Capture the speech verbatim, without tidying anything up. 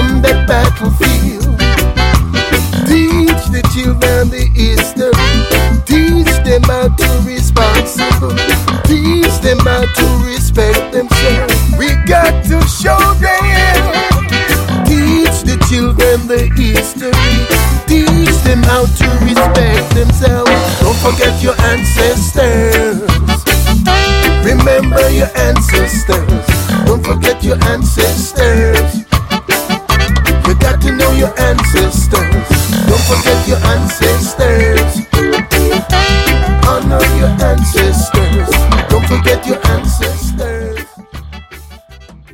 on that battlefield. Teach the children the history. Teach them how to be responsible. Teach them how to respect themselves. We got to show them. Teach the children the history. Teach them how to respect themselves. Don't forget your ancestors. Remember your ancestors. Don't forget your ancestors. You got to know your ancestors. Don't forget your ancestors. Honor your ancestors. Don't forget your ancestors.